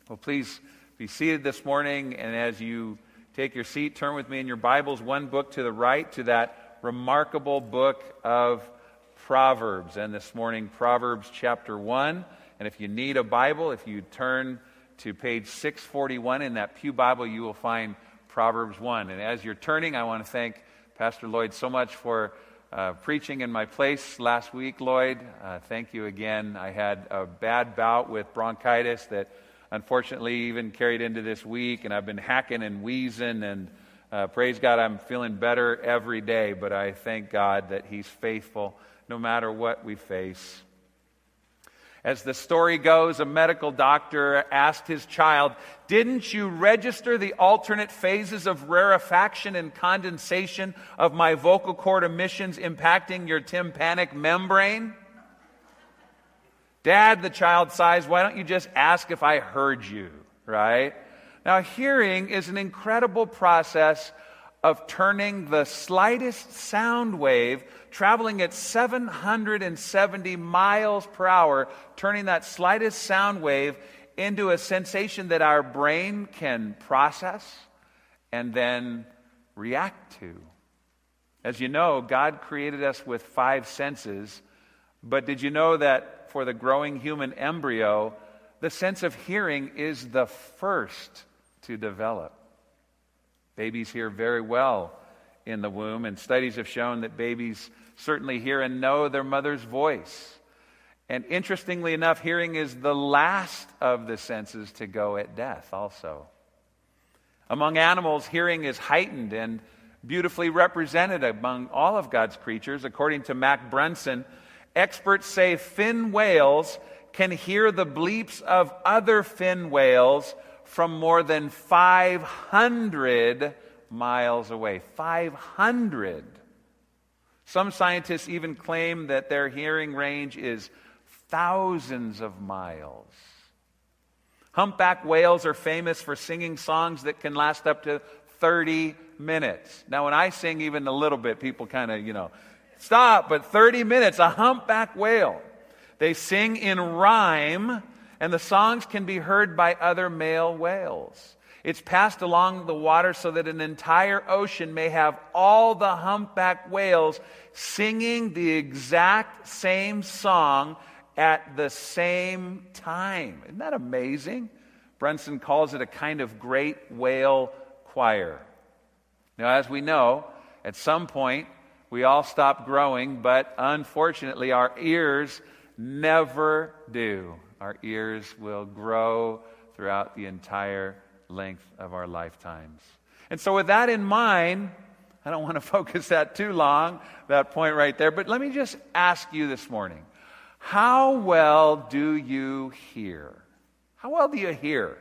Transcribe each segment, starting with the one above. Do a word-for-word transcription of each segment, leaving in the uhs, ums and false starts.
Well, please be seated this morning, and as you take your seat, turn with me in your Bibles one book to the right to that remarkable book of Proverbs. And this morning, Proverbs chapter one. And if you need a Bible, if you turn to page six forty-one in that pew Bible, you will find Proverbs one. And as you're turning, I want to thank Pastor Lloyd so much for uh, preaching in my place last week, Lloyd. Uh, thank you again. I had a bad bout with bronchitis that unfortunately even carried into this week, and I've been hacking and wheezing, and uh, praise God, I'm feeling better every day, but I thank God that He's faithful no matter what we face. As the story goes, a medical doctor asked his child, "Didn't you register the alternate phases of rarefaction and condensation of my vocal cord emissions impacting your tympanic membrane?" "Dad," the child sighs, "why don't you just ask if I heard you," right? Now, hearing is an incredible process of turning the slightest sound wave traveling at seven hundred seventy miles per hour, turning that slightest sound wave into a sensation that our brain can process and then react to. As you know, God created us with five senses, but did you know that for the growing human embryo, the sense of hearing is the first to develop? Babies hear very well in the womb, and studies have shown that babies certainly hear and know their mother's voice. And interestingly enough, hearing is the last of the senses to go at death also. Among animals, hearing is heightened and beautifully represented among all of God's creatures. According to Mac Brunson, experts say fin whales can hear the bleeps of other fin whales from more than five hundred miles away. five hundred. Some scientists even claim that their hearing range is thousands of miles. Humpback whales are famous for singing songs that can last up to thirty minutes. Now, when I sing even a little bit, people kind of, you know, stop, but thirty minutes, a humpback whale. They sing in rhyme, and the songs can be heard by other male whales. It's passed along the water so that an entire ocean may have all the humpback whales singing the exact same song at the same time. Isn't that amazing? Brunson calls it a kind of great whale choir. Now, as we know, at some point, we all stop growing, but unfortunately, our ears never do. Our ears will grow throughout the entire length of our lifetimes. And so with that in mind, I don't want to focus that too long, that point right there, but let me just ask you this morning, how well do you hear? How well do you hear?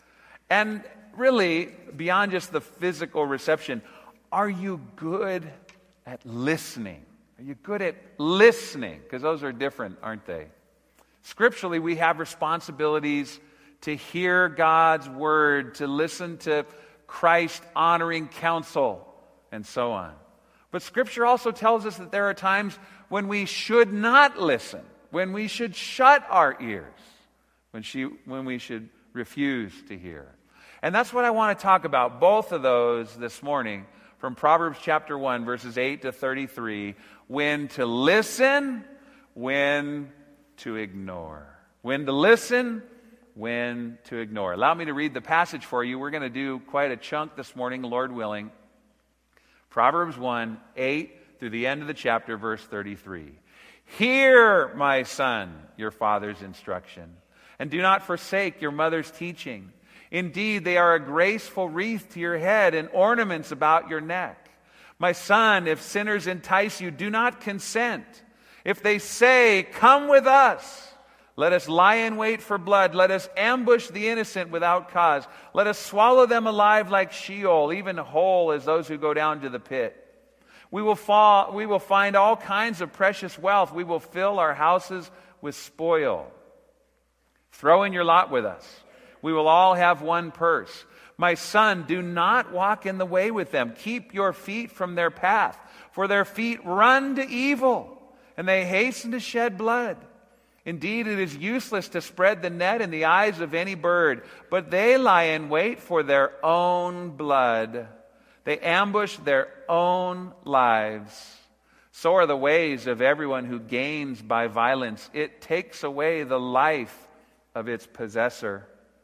And really, beyond just the physical reception, are you good at listening? Are you good at listening? Because those are different, aren't they? Scripturally, we have responsibilities to hear God's word, to listen to Christ-honoring counsel, and so on. But Scripture also tells us that there are times when we should not listen, when we should shut our ears, when, she, when we should refuse to hear. And that's what I want to talk about, both of those this morning, from Proverbs chapter one, verses eight to thirty-three, when to listen, when to ignore. When to listen, when to ignore. Allow me to read the passage for you. We're going to do quite a chunk this morning, Lord willing. Proverbs one, eight through the end of the chapter, verse thirty-three. "Hear, my son, your father's instruction, and do not forsake your mother's teaching. Indeed, they are a graceful wreath to your head and ornaments about your neck. My son, if sinners entice you, do not consent. If they say, 'Come with us,' let us lie in wait for blood. Let us ambush the innocent without cause. Let us swallow them alive like Sheol, even whole as those who go down to the pit. We will fall, we will find all kinds of precious wealth. We will fill our houses with spoil. Throw in your lot with us. We will all have one purse. My son, do not walk in the way with them. Keep your feet from their path, for their feet run to evil, and they hasten to shed blood. Indeed, it is useless to spread the net in the eyes of any bird, but they lie in wait for their own blood. They ambush their own lives. So are the ways of everyone who gains by violence. It takes away the life of its possessor.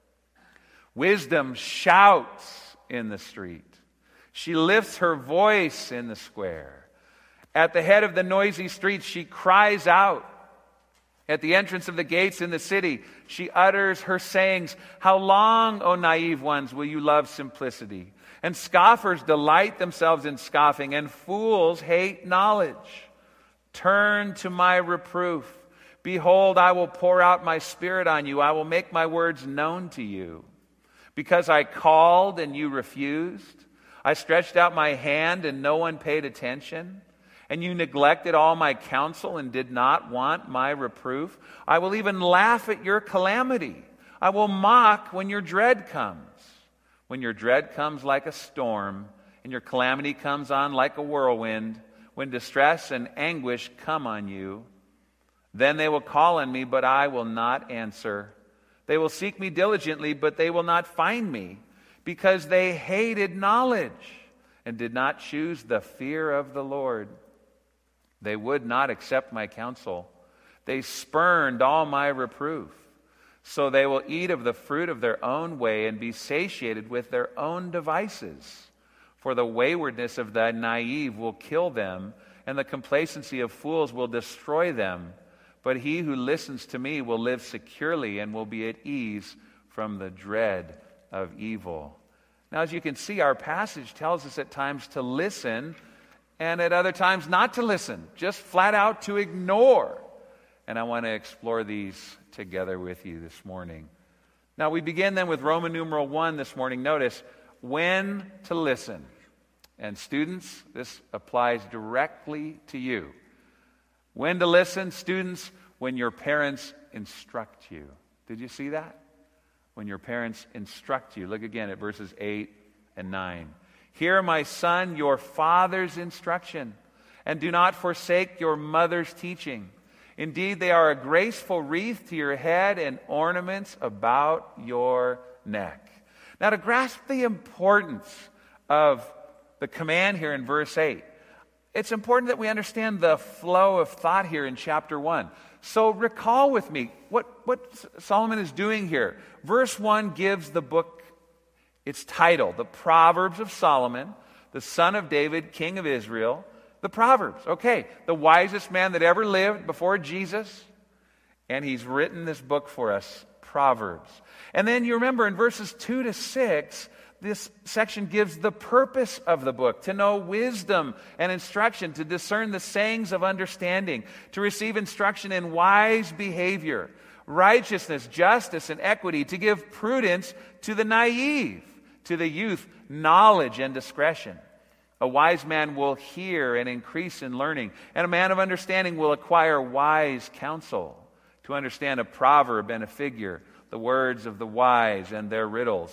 Wisdom shouts in the street. She lifts her voice in the square. At the head of the noisy streets, she cries out. At the entrance of the gates in the city, she utters her sayings. How long, O naive ones, will you love simplicity? And scoffers delight themselves in scoffing, and fools hate knowledge. Turn to my reproof. Behold, I will pour out my spirit on you. I will make my words known to you. Because I called and you refused. I stretched out my hand and no one paid attention. And you neglected all my counsel and did not want my reproof. I will even laugh at your calamity. I will mock when your dread comes. When your dread comes like a storm, and your calamity comes on like a whirlwind, when distress and anguish come on you, then they will call on me, but I will not answer. They will seek me diligently, but they will not find me, because they hated knowledge and did not choose the fear of the Lord. They would not accept my counsel. They spurned all my reproof. So they will eat of the fruit of their own way and be satiated with their own devices. For the waywardness of the naive will kill them, and the complacency of fools will destroy them. But he who listens to me will live securely and will be at ease from the dread of evil. Now, as you can see, our passage tells us at times to listen, and at other times not to listen, just flat out to ignore. And I want to explore these together with you this morning. Now, we begin then with Roman numeral one this morning. Notice, when to listen. And students, this applies directly to you. When to listen, students, when your parents instruct you. Did you see that? When your parents instruct you. Look again at verses eight and nine. Hear, my son, your father's instruction, and do not forsake your mother's teaching. Indeed, they are a graceful wreath to your head and ornaments about your neck. Now, to grasp the importance of the command here in verse eight, it's important that we understand the flow of thought here in chapter one. So recall with me what, what Solomon is doing here. Verse one gives the book its title, the Proverbs of Solomon, the son of David, king of Israel. The Proverbs. Okay, the wisest man that ever lived before Jesus. And he's written this book for us, Proverbs. And then you remember in verses two to six, this section gives the purpose of the book, to know wisdom and instruction, to discern the sayings of understanding, to receive instruction in wise behavior, righteousness, justice, and equity, to give prudence to the naive, to the youth, knowledge and discretion. A wise man will hear and increase in learning, and a man of understanding will acquire wise counsel. To understand a proverb and a figure, the words of the wise and their riddles.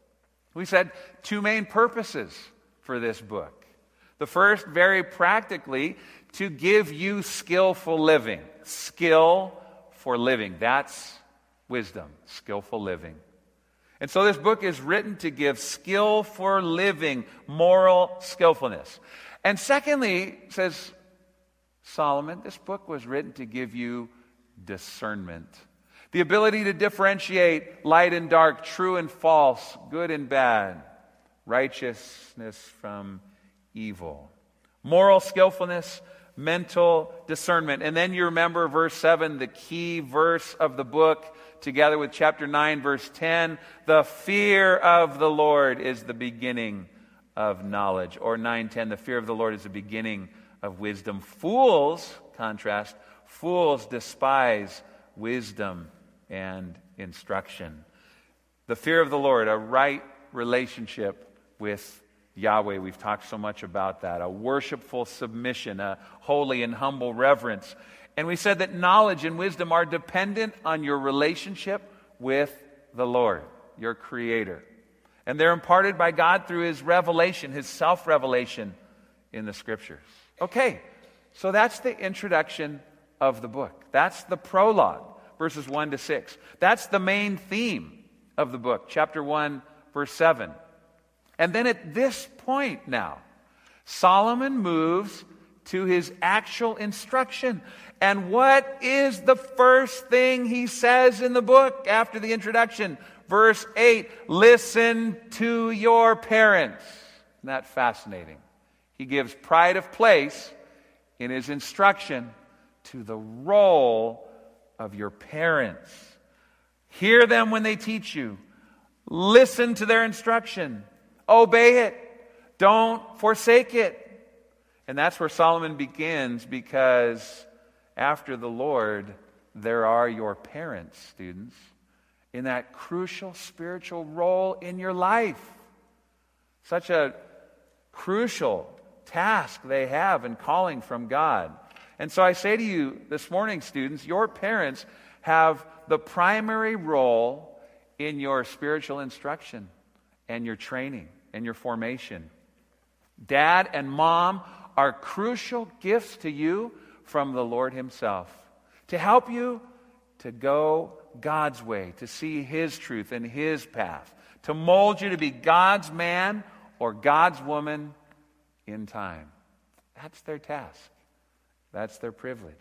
We said two main purposes for this book. The first, very practically, to give you skillful living. Skill for living. That's wisdom, skillful living. And so this book is written to give skill for living, moral skillfulness. And secondly, says Solomon, this book was written to give you discernment. The ability to differentiate light and dark, true and false, good and bad, righteousness from evil. Moral skillfulness, mental discernment. And then you remember verse seven, the key verse of the book, together with chapter nine, verse ten, the fear of the Lord is the beginning of knowledge. Or nine ten, the fear of the Lord is the beginning of wisdom. Fools, contrast, fools despise wisdom and instruction. The fear of the Lord, a right relationship with Yahweh. We've talked so much about that. A worshipful submission, a holy and humble reverence. And we said that knowledge and wisdom are dependent on your relationship with the Lord, your Creator. And they're imparted by God through His revelation, His self-revelation in the Scriptures. Okay, so that's the introduction of the book. That's the prologue. verses one to six. That's the main theme of the book, chapter one, verse seven. And then at this point now, Solomon moves to his actual instruction. And what is the first thing he says in the book after the introduction? Verse eight, listen to your parents. Isn't that fascinating? He gives pride of place in his instruction to the role of your parents. Hear them when they teach you. Listen to their instruction. Obey it. Don't forsake it. And that's where Solomon begins, because after the Lord, there are your parents, students, in that crucial spiritual role in your life. Such a crucial task they have in calling from God. And so I say to you this morning, students, your parents have the primary role in your spiritual instruction and your training and your formation. Dad and mom are crucial gifts to you from the Lord himself to help you to go God's way, to see his truth and his path, to mold you to be God's man or God's woman in time. That's their task. That's their privilege.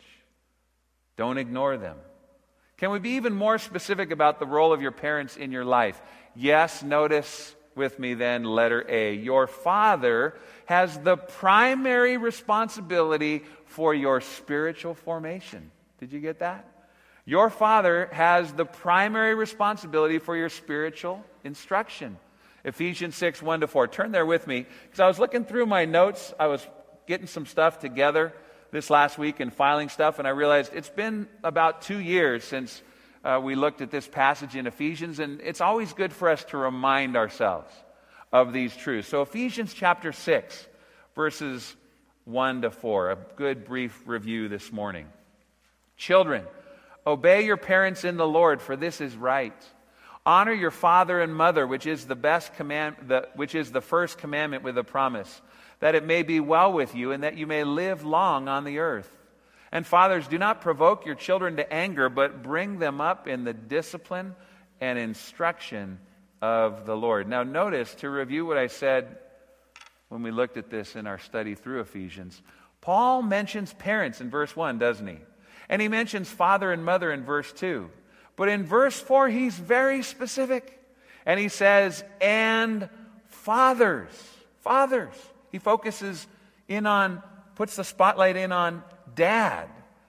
Don't ignore them. Can we be even more specific about the role of your parents in your life? Yes, notice with me then letter A. Your father has the primary responsibility for your spiritual formation. Did you get that? Your father has the primary responsibility for your spiritual instruction. Ephesians six, one to four. Turn there with me, because I was looking through my notes. I was getting some stuff together this last week and filing stuff, and I realized it's been about two years since uh, we looked at this passage in Ephesians, and it's always good for us to remind ourselves of these truths. So Ephesians chapter six, verses one to four, a good brief review this morning. Children, obey your parents in the Lord, for this is right. Honor your father and mother, which is the best command, the, which is the first commandment with a promise, that it may be well with you and that you may live long on the earth. And fathers, do not provoke your children to anger, but bring them up in the discipline and instruction of the Lord. Now notice, to review what I said when we looked at this in our study through Ephesians, Paul mentions parents in verse one, doesn't he? And he mentions father and mother in verse two. But in verse four, he's very specific. And he says, and fathers. Fathers. He focuses in on, puts the spotlight in on dad.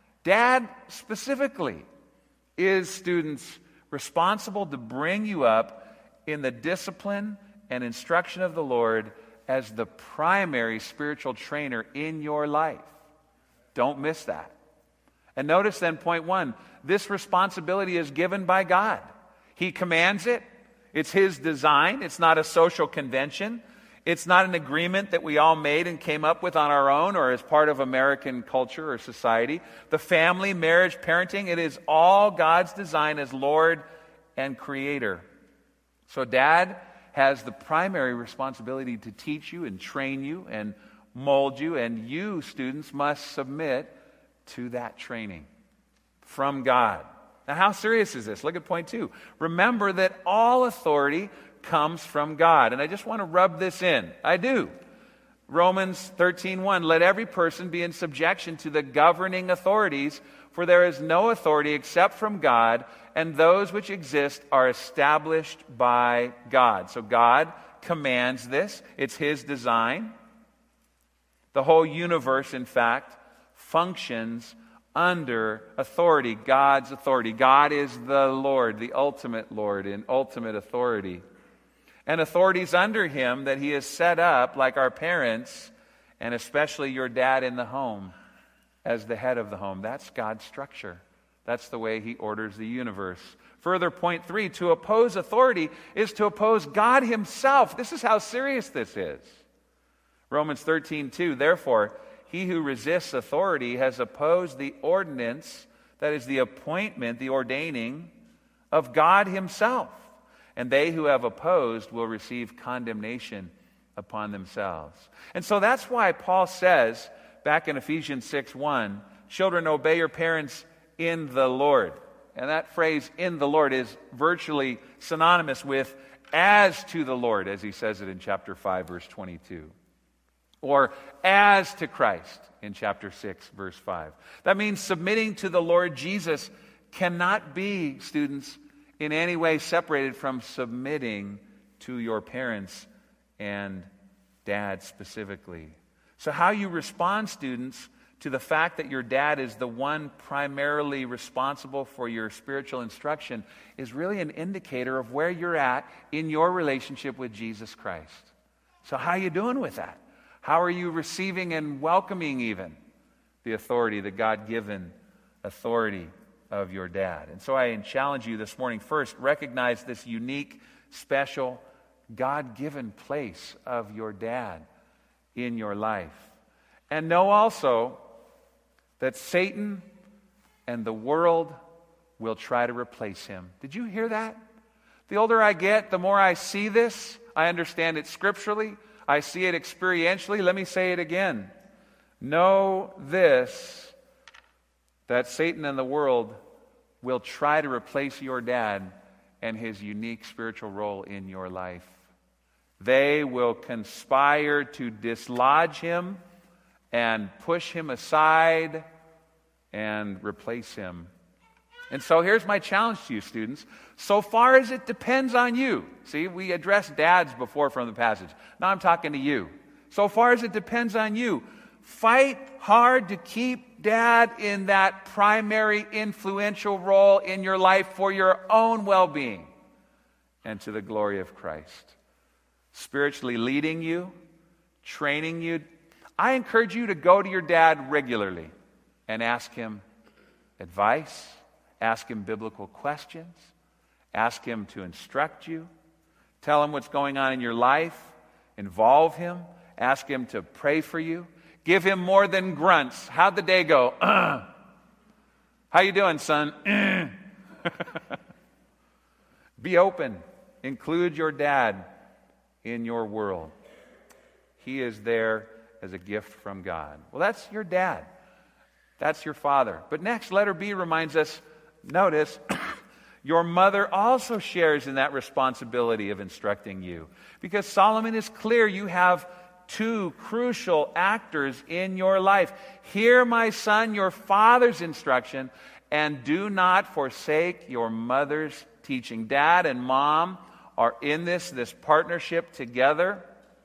Dad specifically is, students, responsible to bring you up in the discipline and instruction of the Lord as the primary spiritual trainer in your life. Don't miss that. And notice then, point one, this responsibility is given by God. He commands it. It's his design. It's not a social convention. It's not an agreement that we all made and came up with on our own or as part of American culture or society. The family, marriage, parenting, it is all God's design as Lord and Creator. So Dad has the primary responsibility to teach you and train you and mold you, and you, students, must submit to that training from God. Now, how serious is this? Look at point two. Remember that all authority comes from God. And I just want to rub this in. I do. Romans thirteen one, let every person be in subjection to the governing authorities, for there is no authority except from God, and those which exist are established by God. So God commands this. It's his design. The whole universe, in fact, functions under authority, God's authority. God is the Lord, the ultimate Lord in ultimate authority. And authorities under him that he has set up, like our parents, and especially your dad in the home as the head of the home. That's God's structure. That's the way he orders the universe. Further, point three, to oppose authority is to oppose God himself. This is how serious this is. Romans thirteen two, therefore, he who resists authority has opposed the ordinance, that is the appointment, the ordaining of God himself. And they who have opposed will receive condemnation upon themselves. And so that's why Paul says, back in Ephesians six one, children, obey your parents in the Lord. And that phrase, in the Lord, is virtually synonymous with as to the Lord, as he says it in chapter five, verse twenty-two. Or as to Christ in chapter six, verse five. That means submitting to the Lord Jesus cannot be, students, in any way separated from submitting to your parents and dad specifically. So how you respond, students, to the fact that your dad is the one primarily responsible for your spiritual instruction is really an indicator of where you're at in your relationship with Jesus Christ. So how are you doing with that? How are you receiving and welcoming even the authority, the God-given authority of your dad? And so I challenge you this morning, first, recognize this unique, special, God-given place of your dad in your life. And know also that Satan and the world will try to replace him. Did you hear that? The older I get, the more I see this. I understand it scripturally. I see it experientially. Let me say it again. Know this, that Satan and the world will try to replace your dad and his unique spiritual role in your life. They will conspire to dislodge him and push him aside and replace him. And so here's my challenge to you, students. So far as it depends on you. See, we addressed dads before from the passage. Now I'm talking to you. So far as it depends on you, fight hard to keep dad in that primary influential role in your life for your own well-being and to the glory of Christ. Spiritually leading you, training you. I encourage you to go to your dad regularly and ask him advice, ask him biblical questions, ask him to instruct you, tell him what's going on in your life, involve him, ask him to pray for you, give him more than grunts. How'd the day go? Uh. How you doing, son? Be open. Include your dad in your world. He is there as a gift from God. Well, that's your dad. That's your father. But next, letter B reminds us, notice, your mother also shares in that responsibility of instructing you. Because Solomon is clear, you have two crucial actors in your life. Hear, my son, your father's instruction, and do not forsake your mother's teaching. Dad and mom are in this, this partnership together.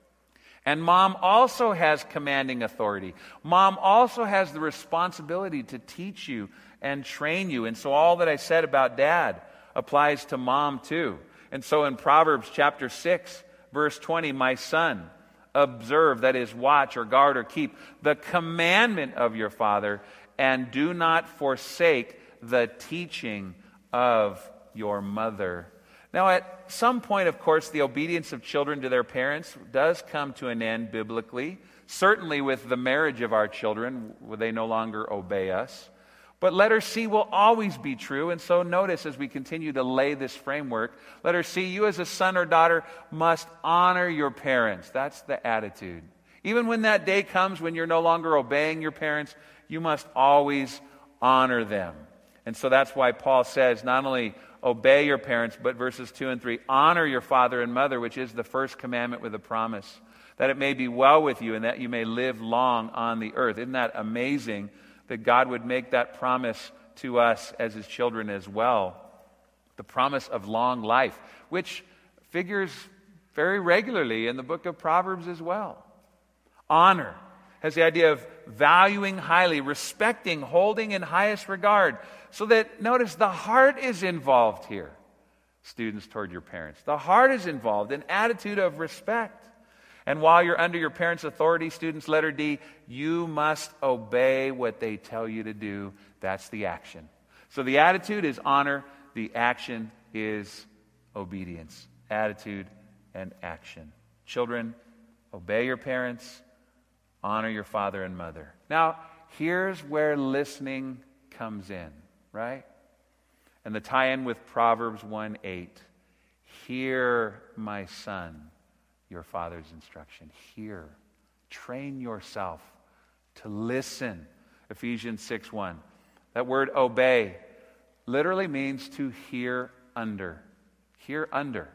And mom also has commanding authority. Mom also has the responsibility to teach you and train you. And so all that I said about dad applies to mom too. And so in Proverbs chapter six, verse twenty, my son, observe, that is, watch or guard or keep the commandment of your father, and do not forsake the teaching of your mother. Now, at some point, of course, the obedience of children to their parents does come to an end biblically. Certainly with the marriage of our children, they no longer obey us. But letter C will always be true. And so notice as we continue to lay this framework, letter C, you as a son or daughter must honor your parents. That's the attitude. Even when that day comes when you're no longer obeying your parents, you must always honor them. And so that's why Paul says not only obey your parents, but verses two and three, honor your father and mother, which is the first commandment with a promise, that it may be well with you and that you may live long on the earth. Isn't that amazing that God would make that promise to us as his children as well? The promise of long life, which figures very regularly in the book of Proverbs as well. Honor has the idea of valuing highly, respecting, holding in highest regard. So that, notice, the heart is involved here, students, toward your parents. The heart is involved, an attitude of respect. And while you're under your parents' authority, students, letter D, you must obey what they tell you to do. That's the action. So the attitude is honor. The action is obedience. Attitude and action. Children, obey your parents. Honor your father and mother. Now, here's where listening comes in, right? And the tie-in with Proverbs one eight. Hear, my son, your father's instruction. Hear. Train yourself to listen. Ephesians six one. That word obey literally means to hear under. Hear under.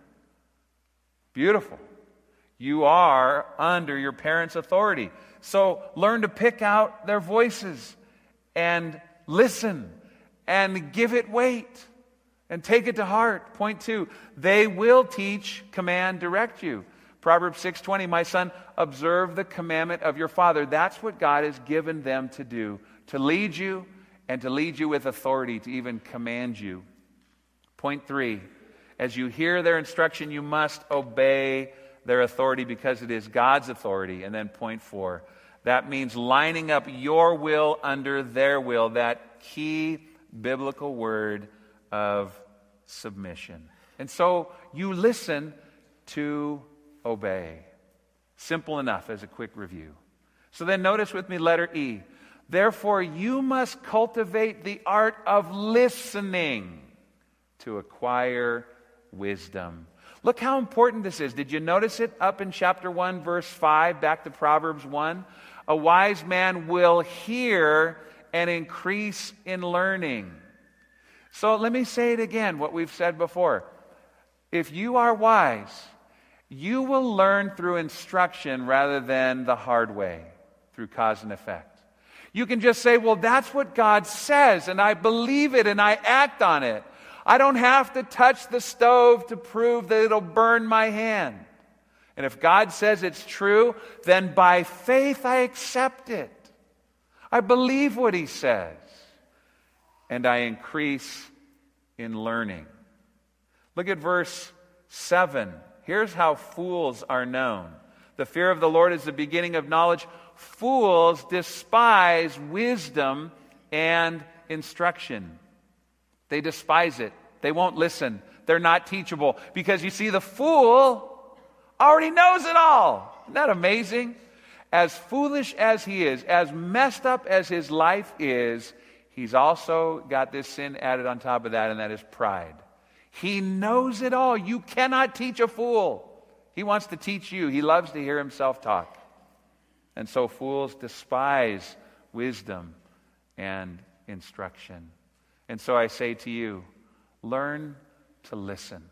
Beautiful. You are under your parents' authority. So learn to pick out their voices and listen and give it weight and take it to heart. Point two, they will teach, command, direct you. Proverbs six twenty, my son, observe the commandment of your father. That's what God has given them to do, to lead you and to lead you with authority, to even command you. Point three, as you hear their instruction, you must obey their authority because it is God's authority. And then point four, that means lining up your will under their will, that key biblical word of submission. And so you listen to obey. Simple enough as a quick review. So then notice with me letter E. Therefore you must cultivate the art of listening to acquire wisdom. Look how important this is. Did you notice it up in chapter one, verse five, back to Proverbs one? A wise man will hear and increase in learning. So let me say it again, what we've said before. If you are wise, you will learn through instruction rather than the hard way, through cause and effect. You can just say, well, that's what God says, and I believe it, and I act on it. I don't have to touch the stove to prove that it'll burn my hand. And if God says it's true, then by faith I accept it. I believe what He says. And I increase in learning. Look at verse seven. Here's how fools are known. The fear of the Lord is the beginning of knowledge. Fools despise wisdom and instruction. They despise it. They won't listen. They're not teachable. Because you see, the fool already knows it all. Isn't that amazing? As foolish as he is, as messed up as his life is, he's also got this sin added on top of that, and that is pride. He knows it all. You cannot teach a fool. He wants to teach you. He loves to hear himself talk. And so fools despise wisdom and instruction. And so I say to you, learn to listen.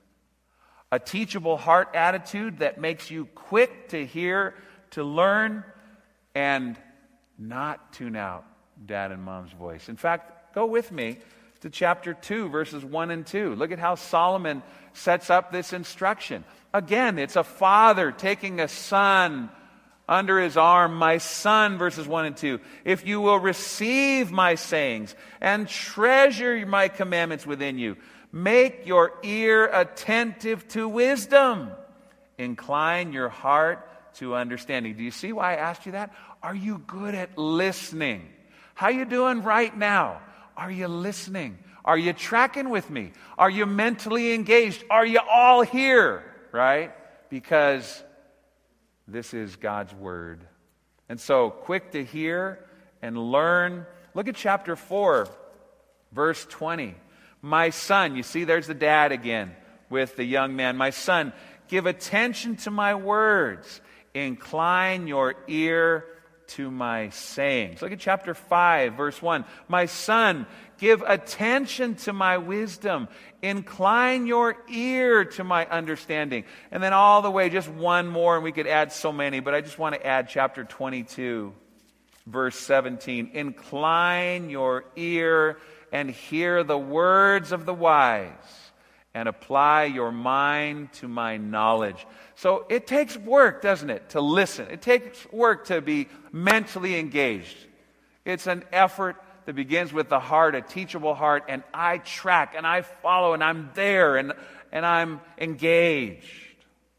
A teachable heart attitude that makes you quick to hear, to learn, and not tune out dad and mom's voice. In fact, go with me to chapter two, verses one and two. Look at how Solomon sets up this instruction. Again, it's a father taking a son under his arm. My son, verses one and two, if you will receive my sayings and treasure my commandments within you, make your ear attentive to wisdom. Incline your heart to understanding. Do you see why I asked you that? Are you good at listening? How you doing right now? Are you listening? Are you tracking with me? Are you mentally engaged? Are you all here? Right? Because this is God's word. And so, quick to hear and learn. Look at chapter four, verse twenty. My son, you see there's the dad again with the young man. My son, give attention to my words. Incline your ear to my sayings. Look at chapter five, verse one. My son, give attention to my wisdom. Incline your ear to my understanding. And then all the way, just one more, and we could add so many, but I just want to add chapter twenty-two, verse seventeen. Incline your ear and hear the words of the wise, and apply your mind to my knowledge. So it takes work, doesn't it, to listen. It takes work to be mentally engaged. It's an effort that begins with the heart, a teachable heart, and I track, and I follow, and I'm there, and, and I'm engaged.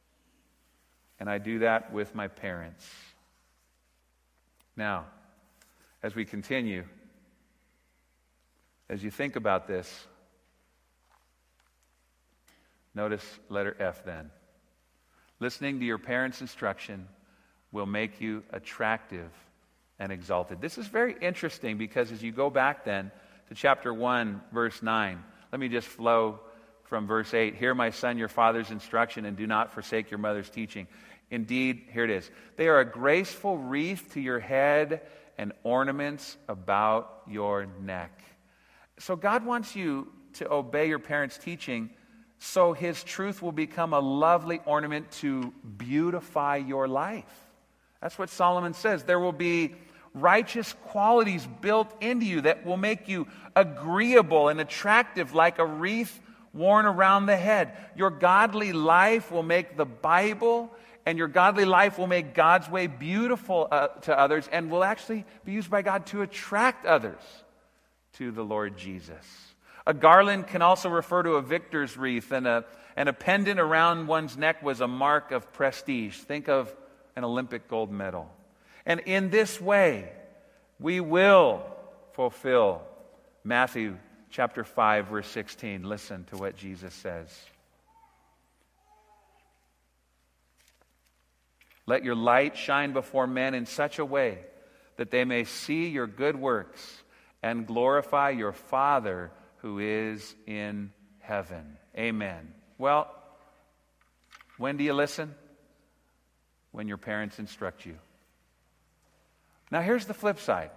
And I do that with my parents. Now, as we continue, as you think about this, notice letter F then. Listening to your parents' instruction will make you attractive and exalted. This is very interesting because as you go back then to chapter one, verse nine, let me just flow from verse eight. Hear, my son, your father's instruction, and do not forsake your mother's teaching. Indeed, here it is. They are a graceful wreath to your head and ornaments about your neck. So God wants you to obey your parents' teaching, so his truth will become a lovely ornament to beautify your life. That's what Solomon says. There will be righteous qualities built into you that will make you agreeable and attractive like a wreath worn around the head. Your godly life will make the Bible, and your godly life will make God's way beautiful uh, to others, and will actually be used by God to attract others to the Lord Jesus. A garland can also refer to a victor's wreath, and a, and a pendant around one's neck was a mark of prestige. Think of an Olympic gold medal. And in this way, we will fulfill Matthew chapter five, verse sixteen. Listen to what Jesus says. Let your light shine before men in such a way that they may see your good works and glorify your Father who is in heaven. Amen. Well, when do you listen? When your parents instruct you. Now here's the flip side.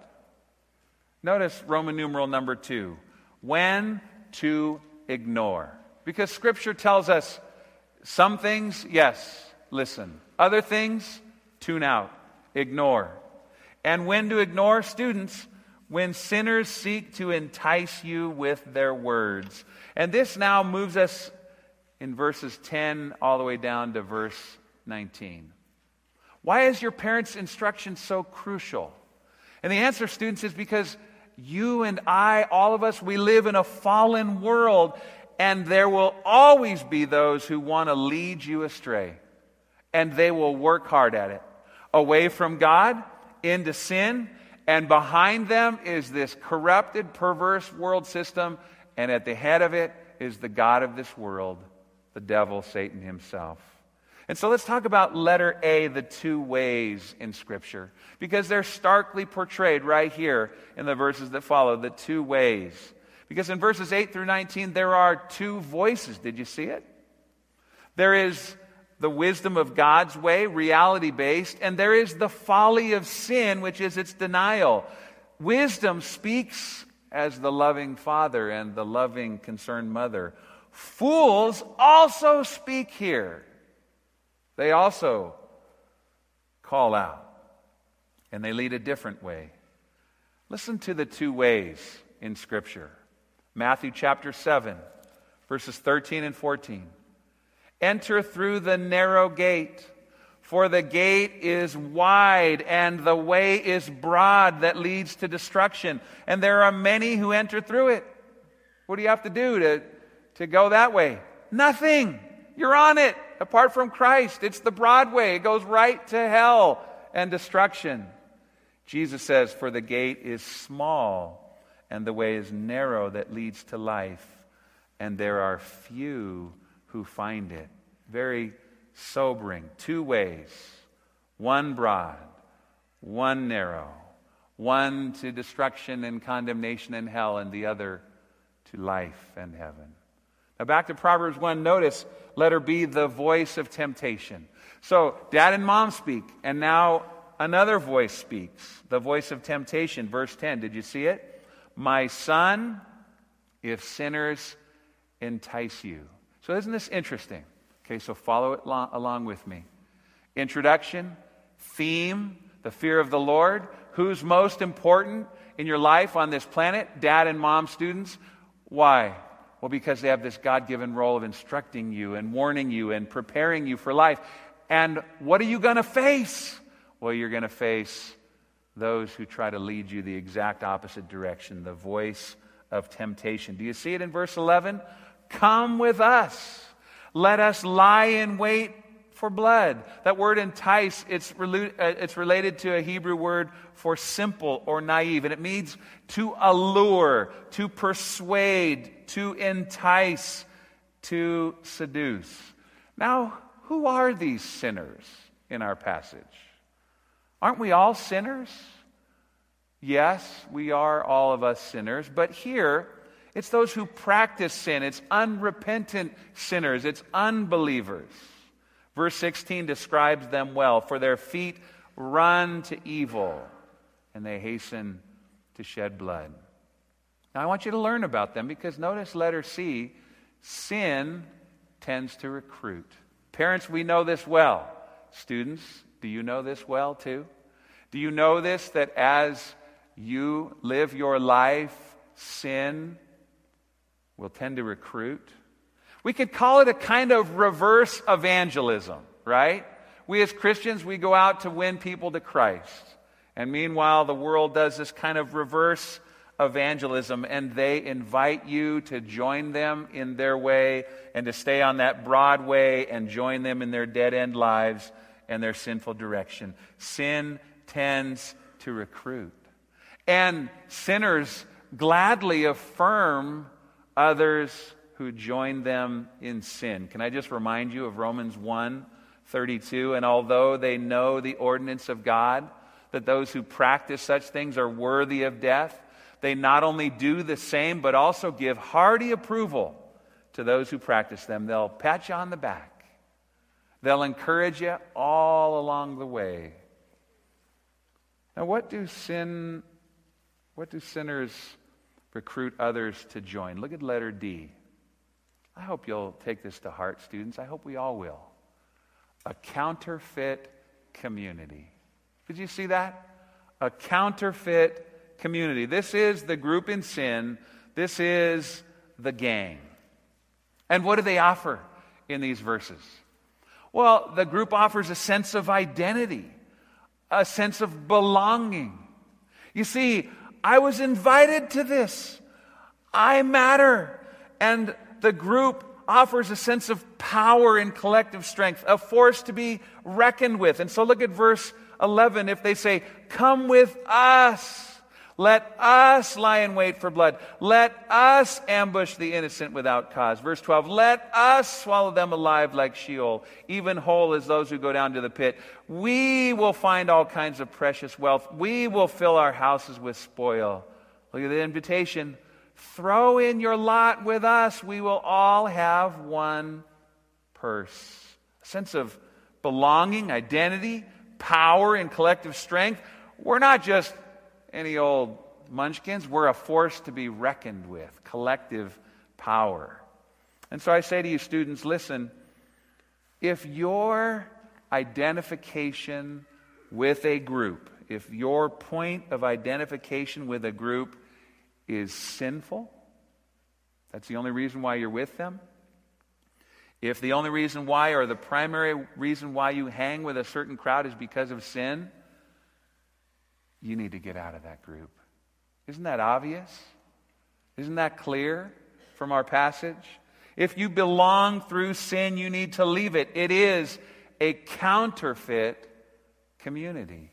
Notice Roman numeral number two. When to ignore. Because Scripture tells us some things, yes, listen. Other things, tune out, ignore. And when to ignore, students, when sinners seek to entice you with their words. And this now moves us in verses ten all the way down to verse nineteen. Why is your parents' instruction so crucial? And the answer, students, is because you and I, all of us, we live in a fallen world, and there will always be those who want to lead you astray. And they will work hard at it. Away from God, into sin, and behind them is this corrupted, perverse world system, and at the head of it is the god of this world, the devil, Satan himself. And so let's talk about letter A, the two ways in Scripture, because they're starkly portrayed right here in the verses that follow, the two ways. Because in verses eight through nineteen, there are two voices. Did you see it? There is the wisdom of God's way, reality-based, and there is the folly of sin, which is its denial. Wisdom speaks as the loving father and the loving, concerned mother. Fools also speak here. They also call out, and they lead a different way. Listen to the two ways in Scripture. Matthew chapter seven, verses thirteen and fourteen. Enter through the narrow gate, for the gate is wide and the way is broad that leads to destruction, and there are many who enter through it. What do you have to do to, to go that way? Nothing. You're on it. Apart from Christ, it's the broad way. It goes right to hell and destruction. Jesus says, for the gate is small and the way is narrow that leads to life, and there are few who find it. Very sobering. Two ways. One broad, one narrow. One to destruction and condemnation and hell, and the other to life and heaven. Now back to Proverbs one, notice letter B, the voice of temptation. So dad and mom speak, and now another voice speaks, the voice of temptation. Verse ten, did you see it? My son, if sinners entice you. So isn't this interesting? Okay, so follow it lo- along with me. Introduction, theme, the fear of the Lord. Who's most important in your life on this planet? Dad and mom, students. Why? Well, because they have this God-given role of instructing you and warning you and preparing you for life. And what are you going to face? Well, you're going to face those who try to lead you the exact opposite direction, the voice of temptation. Do you see it in verse eleven? Come with us. Let us lie in wait for blood. That word entice, it's, relu- uh, it's related to a Hebrew word for simple or naive. And it means to allure, to persuade, to entice, to seduce. Now, who are these sinners in our passage? Aren't we all sinners? Yes, we are, all of us sinners. But here, it's those who practice sin. It's unrepentant sinners. It's unbelievers. Verse sixteen describes them well. For their feet run to evil, and they hasten to shed blood. Now, I want you to learn about them because notice letter C, sin tends to recruit. Parents, we know this well. Students, do you know this well too? Do you know this, that as you live your life, sin will tend to recruit? We could call it a kind of reverse evangelism, right? We as Christians, we go out to win people to Christ. And meanwhile, the world does this kind of reverse evangelism, and they invite you to join them in their way and to stay on that broad way and join them in their dead-end lives and their sinful direction. Sin tends to recruit. And sinners gladly affirm others who join them in sin. Can I just remind you of Romans one thirty-two? And although they know the ordinance of God, that those who practice such things are worthy of death, they not only do the same, but also give hearty approval to those who practice them. They'll pat you on the back. They'll encourage you all along the way. Now, what do sin, what do sinners recruit others to join? Look at letter D. I hope you'll take this to heart, students. I hope we all will. A counterfeit community. Did you see that? A counterfeit community. This is the group in sin. This is the gang. And what do they offer in these verses? Well, the group offers a sense of identity, a sense of belonging. You see, I was invited to this. I matter. And the group offers a sense of power and collective strength, a force to be reckoned with. And so look at verse eleven. If they say, "Come with us. Let us lie in wait for blood. Let us ambush the innocent without cause." Verse twelve, "Let us swallow them alive like Sheol, even whole as those who go down to the pit. We will find all kinds of precious wealth. We will fill our houses with spoil." Look at the invitation. Throw in your lot with us. We will all have one purse. A sense of belonging, identity, power, and collective strength. We're not just any old munchkins. We're a force to be reckoned with. Collective power. And so I say to you, students, listen. If your identification with a group, if your point of identification with a group is sinful, that's the only reason why you're with them. If the only reason why, or the primary reason why you hang with a certain crowd is because of sin, you need to get out of that group. Isn't that obvious? Isn't that clear from our passage? If you belong through sin, you need to leave it. It is a counterfeit community.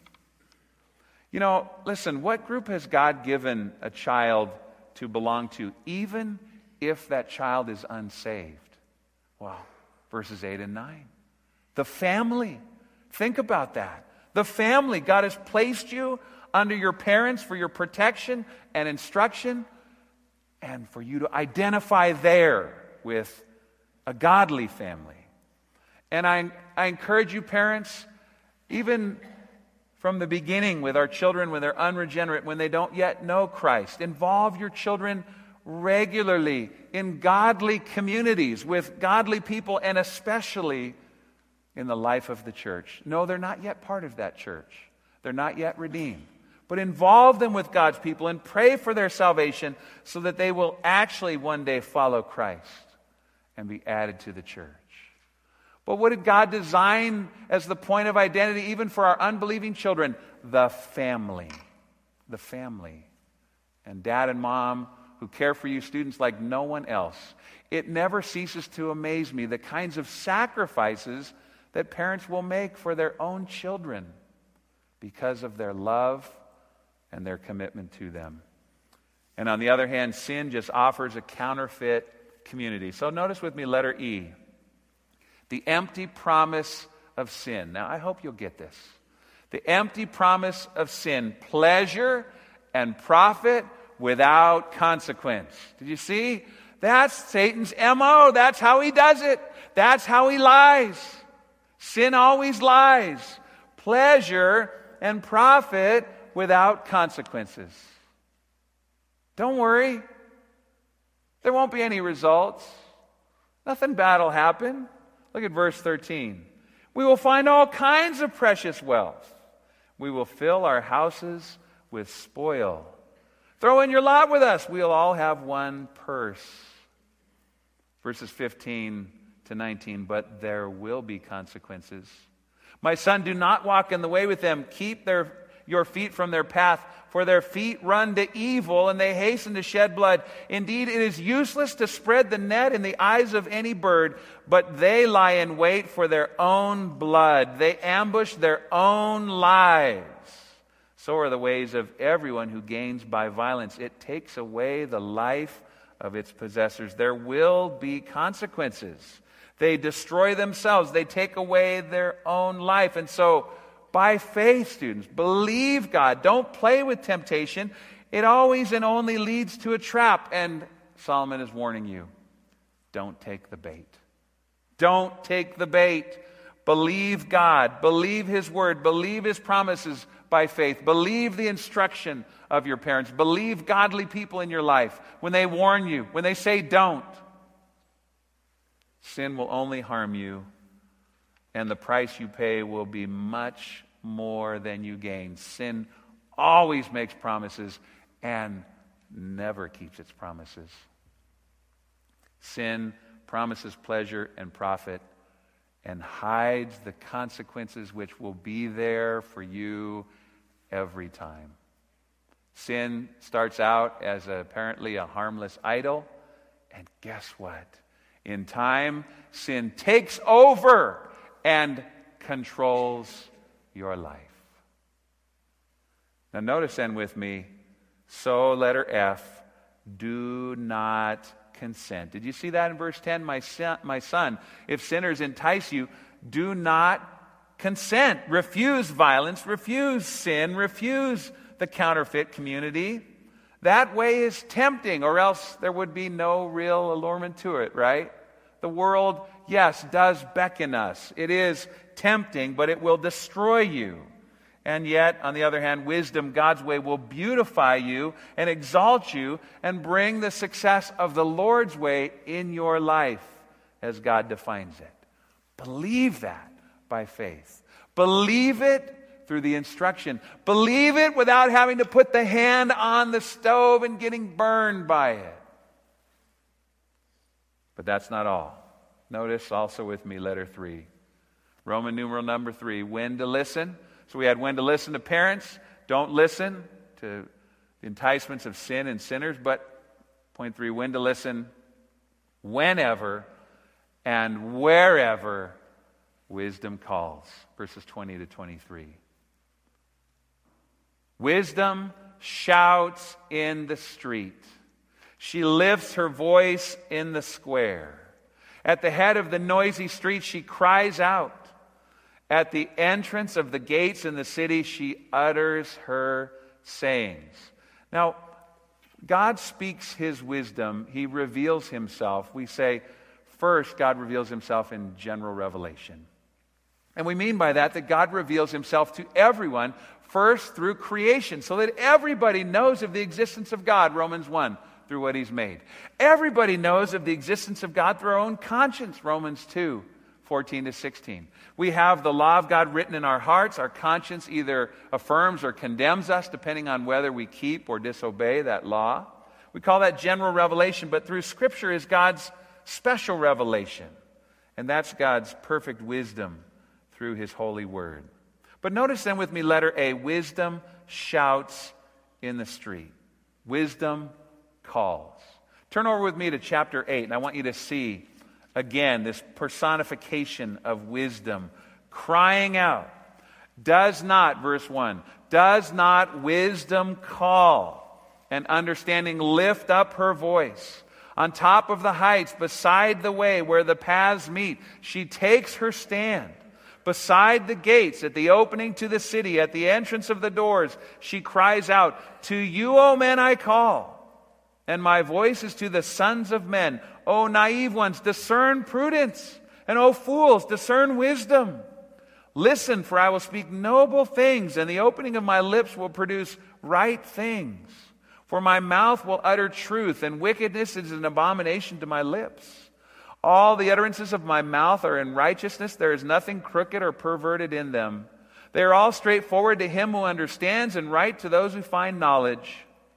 You know, listen, what group has God given a child to belong to, even if that child is unsaved? Well, verses eight and nine. The family. Think about that. The family. God has placed you under your parents for your protection and instruction, and for you to identify there with a godly family. And I, I encourage you, parents, even from the beginning with our children when they're unregenerate, when they don't yet know Christ, involve your children regularly in godly communities with godly people, and especially in the life of the church. No, they're not yet part of that church. They're not yet redeemed. But involve them with God's people and pray for their salvation so that they will actually one day follow Christ and be added to the church. But what did God design as the point of identity even for our unbelieving children? The family. The family. And dad and mom who care for you students like no one else. It never ceases to amaze me the kinds of sacrifices that parents will make for their own children because of their love and their commitment to them. And on the other hand, sin just offers a counterfeit community. So notice with me letter E. The empty promise of sin. Now, I hope you'll get this. The empty promise of sin. Pleasure and profit without consequence. Did you see? That's Satan's M O. That's how he does it. That's how he lies. Sin always lies. Pleasure and profit without consequences. Don't worry. There won't be any results. Nothing bad will happen. Look at verse thirteen. We will find all kinds of precious wealth. We will fill our houses with spoil. Throw in your lot with us. We'll all have one purse. Verses fifteen to nineteen. But there will be consequences. My son, do not walk in the way with them. Keep their, your feet from their path, for their feet run to evil, and they hasten to shed blood. Indeed, it is useless to spread the net in the eyes of any bird, but they lie in wait for their own blood. They ambush their own lives. So are the ways of everyone who gains by violence. It takes away the life of its possessors. There will be consequences. They destroy themselves. They take away their own life. And so, by faith, students, believe God. Don't play with temptation. It always and only leads to a trap. And Solomon is warning you, don't take the bait. Don't take the bait. Believe God. Believe His word. Believe His promises by faith. Believe the instruction of your parents. Believe godly people in your life when they warn you, when they say don't. Sin will only harm you, and the price you pay will be much more than you gain. Sin always makes promises and never keeps its promises. Sin promises pleasure and profit and hides the consequences which will be there for you every time. Sin starts out as a, apparently a harmless idol, and guess what? In time, sin takes over and controls your life. Now notice then with me, so letter F, do not consent. Did you see that in verse ten? My son, my son, if sinners entice you, do not consent. Refuse violence, refuse sin, refuse the counterfeit community. That way is tempting, or else there would be no real allurement to it, right? The world, yes, does beckon us. It is tempting, but it will destroy you. And yet, on the other hand, wisdom, God's way, will beautify you and exalt you and bring the success of the Lord's way in your life as God defines it. Believe that by faith. Believe it through the instruction. Believe it without having to put the hand on the stove and getting burned by it. But that's not all. Notice also with me letter three. Roman numeral number three. When to listen. So we had when to listen to parents. Don't listen to the enticements of sin and sinners. But point three, when to listen whenever and wherever wisdom calls. Verses twenty to twenty-three. Wisdom shouts in the street. She lifts her voice in the square. At the head of the noisy street, she cries out. At the entrance of the gates in the city, she utters her sayings. Now, God speaks His wisdom. He reveals Himself. We say, first, God reveals Himself in general revelation. And we mean by that that God reveals Himself to everyone, first through creation, so that everybody knows of the existence of God, Romans one, through what He's made. Everybody knows of the existence of God through our own conscience, Romans two, fourteen to sixteen. We have the law of God written in our hearts. Our conscience either affirms or condemns us, depending on whether we keep or disobey that law. We call that general revelation, but through Scripture is God's special revelation. And that's God's perfect wisdom through His holy word. But notice then with me letter A, wisdom shouts in the street. Wisdom calls. Turn over with me to chapter eight, and I want you to see again this personification of wisdom crying out. Does not, verse one, does not wisdom call and understanding lift up her voice? On top of the heights, beside the way where the paths meet, she takes her stand. Beside the gates, at the opening to the city, at the entrance of the doors, she cries out, "To you, O men, I call. And my voice is to the sons of men. O naive ones, discern prudence. And O fools, discern wisdom. Listen, for I will speak noble things, and the opening of my lips will produce right things. For my mouth will utter truth, and wickedness is an abomination to my lips. All the utterances of my mouth are in righteousness. There is nothing crooked or perverted in them. They are all straightforward to him who understands, and right to those who find knowledge.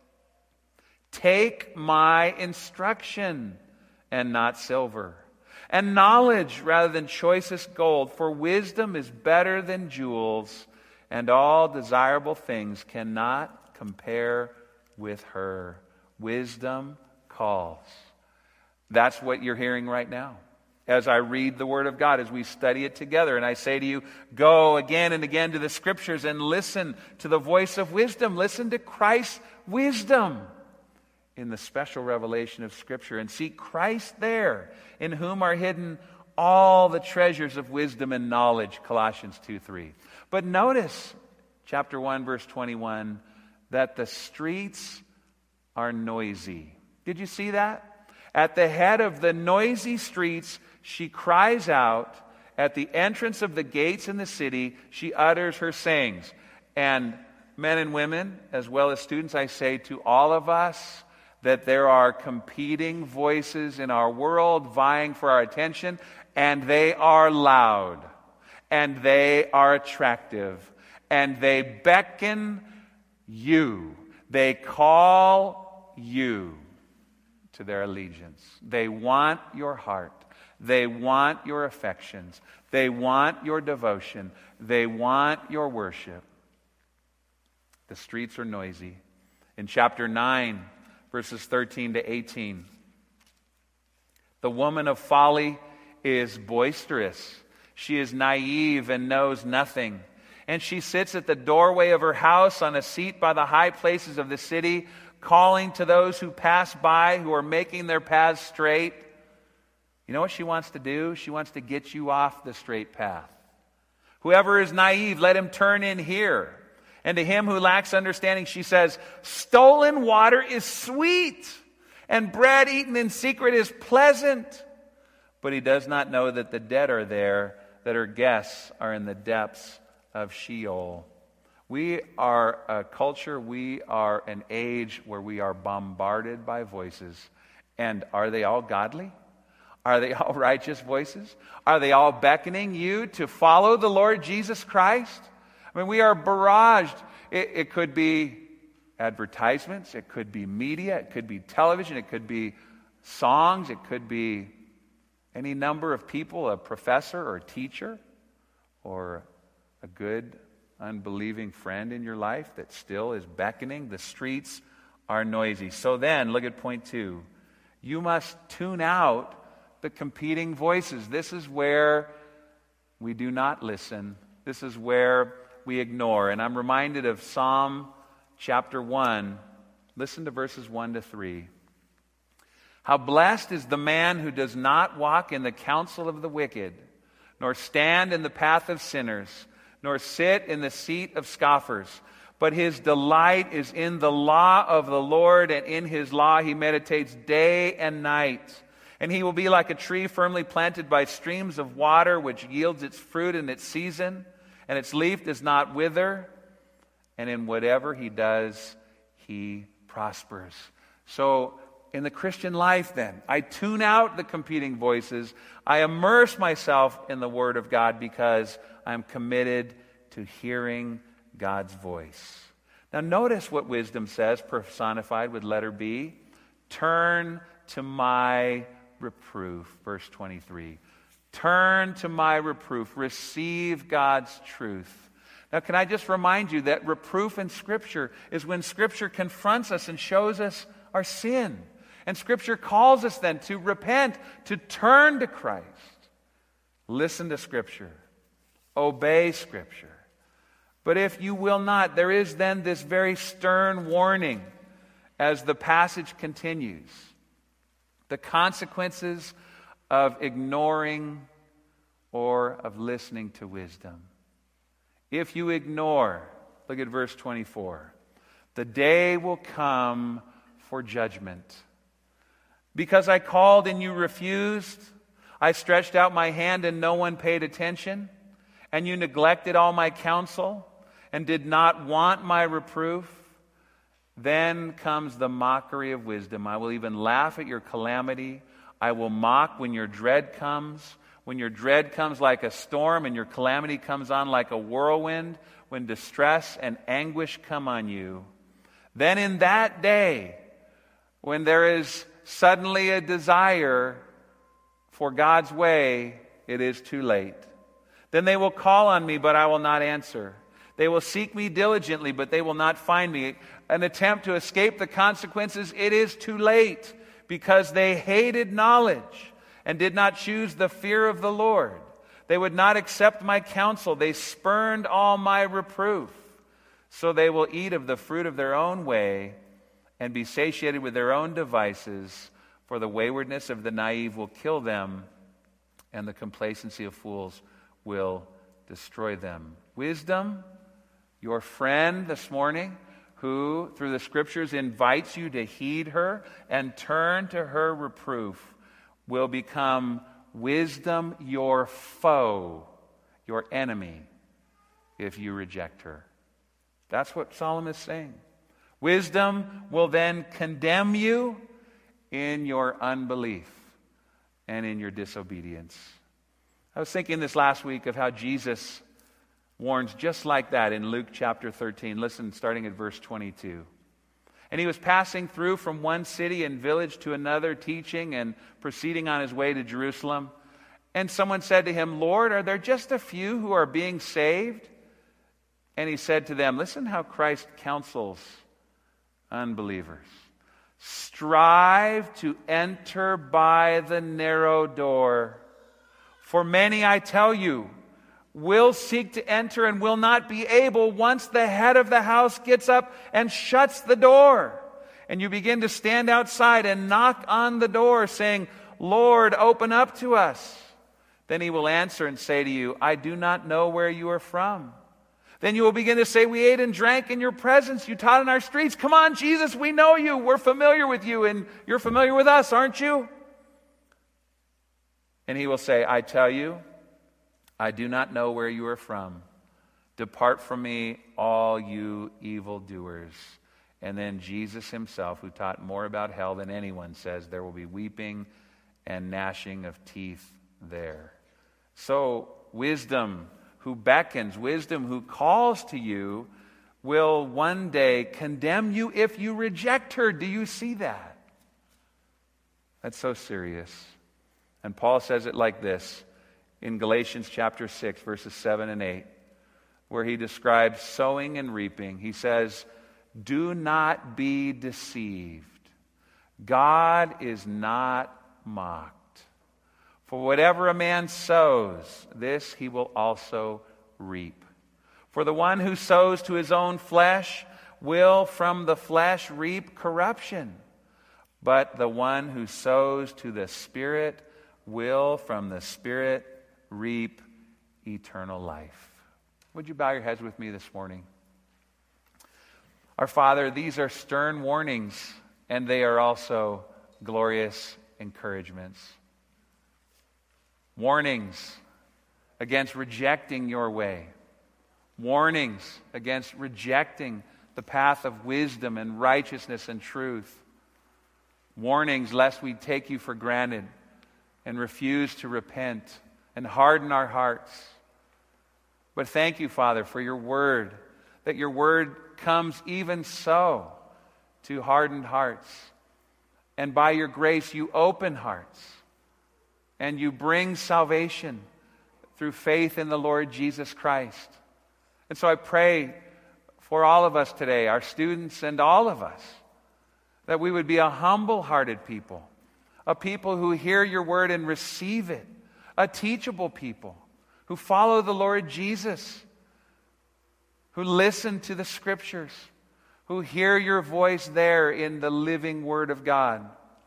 Take my instruction and not silver, and knowledge rather than choicest gold, for wisdom is better than jewels, and all desirable things cannot compare with her. Wisdom calls. That's what you're hearing right now as I read the Word of God, as we study it together. And I say to you, go again and again to the Scriptures and listen to the voice of wisdom. Listen to Christ's wisdom in the special revelation of Scripture, and see Christ there, in whom are hidden all the treasures of wisdom and knowledge, Colossians two three. But notice, chapter one, verse twenty-one, that the streets are noisy. Did you see that? At the head of the noisy streets, she cries out. At the entrance of the gates in the city, she utters her sayings. And men and women, as well as students, I say to all of us that there are competing voices in our world vying for our attention, and they are loud, and they are attractive, and they beckon you. They call you to their allegiance. They want your heart. They want your affections. They want your devotion. They want your worship. The streets are noisy. In chapter nine, verses thirteen to eighteen, the woman of folly is boisterous. She is naive and knows nothing. And she sits at the doorway of her house on a seat by the high places of the city, calling to those who pass by, who are making their paths straight. You know what she wants to do? She wants to get you off the straight path. Whoever is naive, let him turn in here. And to him who lacks understanding, she says, stolen water is sweet, and bread eaten in secret is pleasant. But he does not know that the dead are there, that her guests are in the depths of Sheol. We are a culture, we are an age where we are bombarded by voices. And are they all godly? Are they all righteous voices? Are they all beckoning you to follow the Lord Jesus Christ? I mean, we are barraged. It, it could be advertisements, it could be media, it could be television, it could be songs, it could be any number of people, a professor or a teacher, or a good, unbelieving friend in your life that still is beckoning. The streets are noisy. So then, look at point two. You must tune out the competing voices. This is where we do not listen. This is where we ignore. And I'm reminded of Psalm chapter one. Listen to verses one to three. How blessed is the man who does not walk in the counsel of the wicked, nor stand in the path of sinners, nor sit in the seat of scoffers. But his delight is in the law of the Lord, and in his law he meditates day and night. And he will be like a tree firmly planted by streams of water, which yields its fruit in its season, and its leaf does not wither. And in whatever he does, he prospers. So in the Christian life then, I tune out the competing voices. I immerse myself in the Word of God because I'm committed to hearing God's voice. Now notice what wisdom says, personified with letter B. Turn to my reproof, verse twenty-three. Turn to my reproof. Receive God's truth. Now, can I just remind you that reproof in Scripture is when Scripture confronts us and shows us our sin. And Scripture calls us then to repent, to turn to Christ. Listen to Scripture. Obey Scripture. But if you will not, there is then this very stern warning as the passage continues. The consequences of ignoring or of listening to wisdom. If you ignore, look at verse twenty-four. The day will come for judgment. Because I called and you refused, I stretched out my hand and no one paid attention, and you neglected all my counsel and did not want my reproof. Then comes the mockery of wisdom. I will even laugh at your calamity. I will mock when your dread comes. When your dread comes like a storm and your calamity comes on like a whirlwind, when distress and anguish come on you, then in that day, when there is suddenly a desire for God's way, it is too late. Then they will call on me, but I will not answer. They will seek me diligently, but they will not find me. An attempt to escape the consequences, it is too late, because they hated knowledge and did not choose the fear of the Lord. They would not accept my counsel. They spurned all my reproof. So they will eat of the fruit of their own way and be satiated with their own devices, for the waywardness of the naive will kill them, and the complacency of fools will destroy them. Wisdom, your friend this morning, who through the Scriptures invites you to heed her and turn to her reproof, will become wisdom your foe, your enemy, if you reject her. That's what Solomon is saying. Wisdom will then condemn you in your unbelief and in your disobedience. I was thinking this last week of how Jesus warns just like that in Luke chapter thirteen. Listen, starting at verse twenty-two. And he was passing through from one city and village to another, teaching and proceeding on his way to Jerusalem. And someone said to him, Lord, are there just a few who are being saved? And he said to them, listen how Christ counsels unbelievers. Strive to enter by the narrow door. For many, I tell you, will seek to enter and will not be able once the head of the house gets up and shuts the door. And you begin to stand outside and knock on the door, saying, Lord, open up to us. Then he will answer and say to you, I do not know where you are from. Then you will begin to say, we ate and drank in your presence. You taught in our streets. Come on, Jesus, we know you. We're familiar with you, and you're familiar with us, aren't you? And he will say, I tell you, I do not know where you are from. Depart from me, all you evildoers. And then Jesus himself, who taught more about hell than anyone, says there will be weeping and gnashing of teeth there. So wisdom who beckons, wisdom who calls to you, will one day condemn you if you reject her. Do you see that? That's so serious. And Paul says it like this in Galatians chapter six, verses seven and eight, where he describes sowing and reaping. He says, do not be deceived. God is not mocked. For whatever a man sows, this he will also reap. For the one who sows to his own flesh will from the flesh reap corruption. But the one who sows to the Spirit will from the Spirit reap eternal life. Would you bow your heads with me this morning? Our Father, these are stern warnings, and they are also glorious encouragements. Warnings against rejecting your way. Warnings against rejecting the path of wisdom and righteousness and truth. Warnings lest we take you for granted and refuse to repent and harden our hearts. But thank you, Father, for your word, that your word comes even so to hardened hearts. And by your grace, you open hearts. And you bring salvation through faith in the Lord Jesus Christ. And so I pray for all of us today, our students and all of us, that we would be a humble-hearted people, a people who hear your word and receive it, a teachable people who follow the Lord Jesus, who listen to the Scriptures, who hear your voice there in the living Word of God.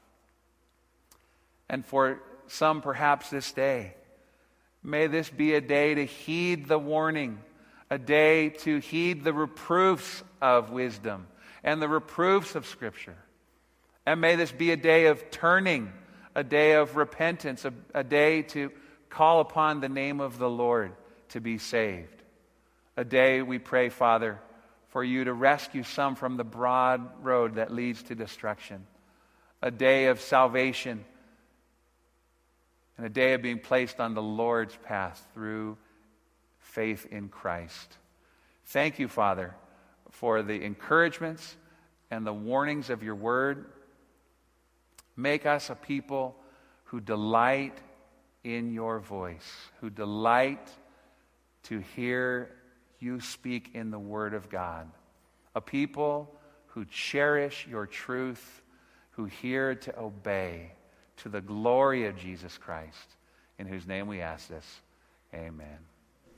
And for some perhaps this day, may this be a day to heed the warning, a day to heed the reproofs of wisdom and the reproofs of Scripture. And may this be a day of turning, a day of repentance, a, a day to call upon the name of the Lord to be saved. A day, we pray, Father, for you to rescue some from the broad road that leads to destruction. A day of salvation and a day of being placed on the Lord's path through faith in Christ. Thank you, Father, for the encouragements and the warnings of your word. Make us a people who delight in your voice, who delight to hear you speak in the word of God. A people who cherish your truth, who hear to obey to the glory of Jesus Christ, in whose name we ask this. Amen.